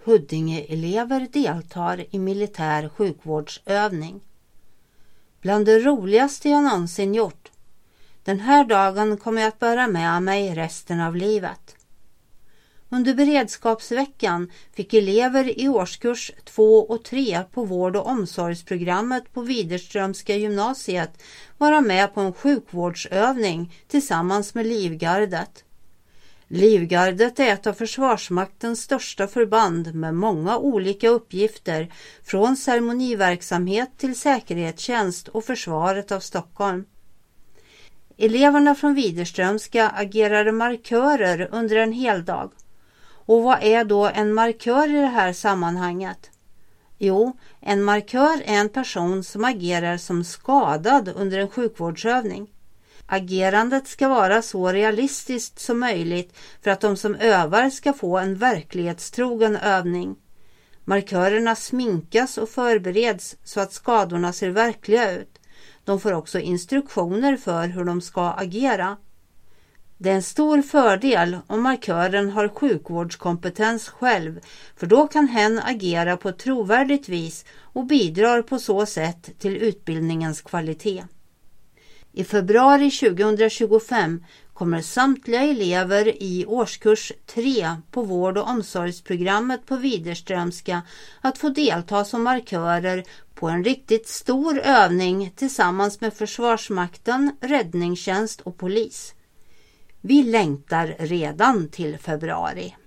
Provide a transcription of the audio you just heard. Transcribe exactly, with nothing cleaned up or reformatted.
Huddinge-elever deltar i militär sjukvårdsövning. Bland det roligaste jag någonsin gjort. Den här dagen kommer jag att bära med mig resten av livet. Under beredskapsveckan fick elever i årskurs två och tre på vård- och omsorgsprogrammet på Widerströmska gymnasiet vara med på en sjukvårdsövning tillsammans med Livgardet. Livgardet är ett av Försvarsmaktens största förband med många olika uppgifter från ceremoniverksamhet till säkerhetstjänst och försvaret av Stockholm. Eleverna från Widerströmska agerade markörer under en hel dag. Och vad är då en markör i det här sammanhanget? Jo, en markör är en person som agerar som skadad under en sjukvårdsövning. Agerandet ska vara så realistiskt som möjligt för att de som övar ska få en verklighetstrogen övning. Markörerna sminkas och förbereds så att skadorna ser verkliga ut. De får också instruktioner för hur de ska agera. Det är en stor fördel om markören har sjukvårdskompetens själv, för då kan hen agera på ett trovärdigt vis och bidrar på så sätt till utbildningens kvalitet. I februari tjugohundratjugofem kommer samtliga elever i årskurs tre på vård- och omsorgsprogrammet på Widerströmska att få delta som markörer på en riktigt stor övning tillsammans med Försvarsmakten, räddningstjänst och polis. Vi längtar redan till februari.